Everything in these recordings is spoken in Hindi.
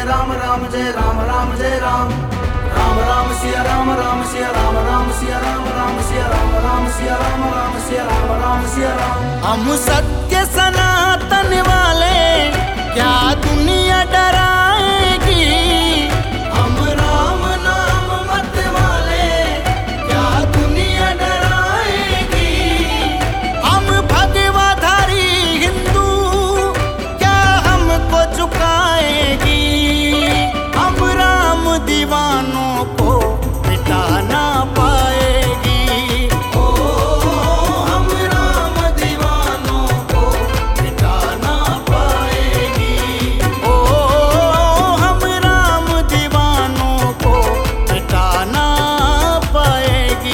राम राम जय राम राम जय राम राम राम सिया राम राम सिया राम राम सिया राम राम सिया राम राम सिया राम राम सिया राम राम सिया राम। हम सत्य सनातन वाले क्या दुनिया डराएगी, हम राम नाम मत वाले क्या दुनिया डराएगी, हम भगवाधारी हिंदू क्या हमको झुकाएगी, हम राम दीवानों को मिटा ना पाएगी। ओ हम राम दीवानों को मिटा ना पाएगी, ओ हम राम दीवानों को मिटा ना पाएगी।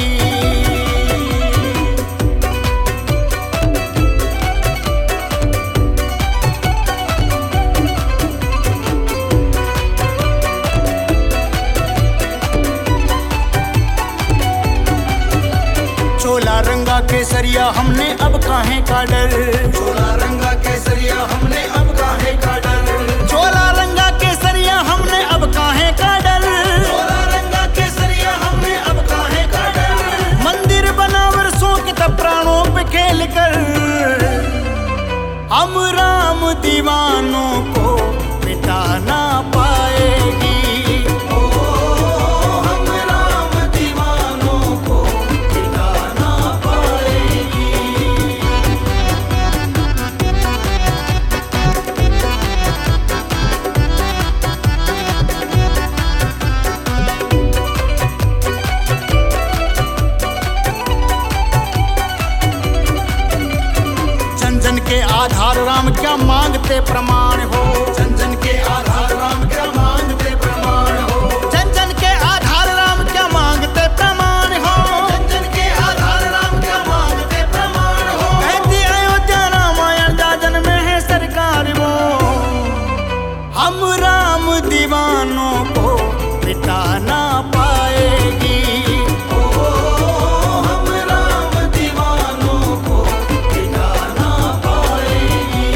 चोला रंगा केसरिया हमने अब काहे का डर, चोला रंगा केसरिया हमने अब काहे का डर, चोला रंगा केसरिया हमने अब काहे का डर, चोला रंगा केसरिया हमने अब काहे का डर। मंदिर बना वर्षों के तब प्राणों पे खेल कर, हम राम दीवानों को मिटा ना पाएगी। ओ हम राम दीवानों को मिटा ना पाएगी। जन जन के आधार राम क्या मांगते प्रमाण हो, जन जन के आधार राम क्या मांगते प्रमाण हो, जन जन के आधार राम क्या मांगते प्रमाण हो, जन जन के आधार राम क्या मांगते प्रमाण हो। कहती अयोध्या रामायण जाजन में है सरकार वो, हम राम दीवानों को मिटा ना पाएगी। ओ हम राम दीवानों को मिटा ना पाएगी।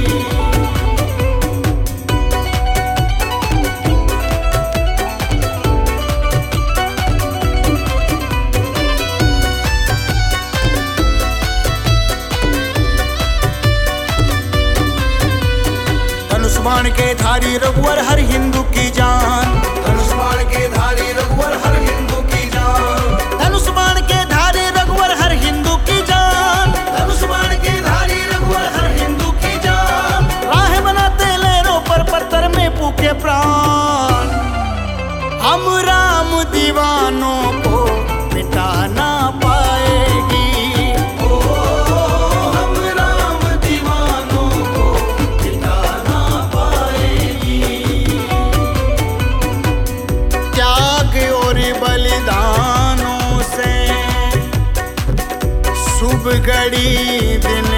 धनुष बाण के धारी रघुवर हर हिंदू की जान, धनुष बाण के धारी रघुवर हर हिंदू की जान, धनुष बाण के धारी रघुवर हर हिंदू की जान, धनुष बाण के धारी रघुवर हर हिंदू की जान। राह बनाते लहरों पर पत्थर में फूके प्राण, हम राम दीवानों को मिटा ना पाएगी। ओ हम राम दीवानों को मिटा ना पाएगी। त्याग और बलिदानों से शुभ घड़ी दिन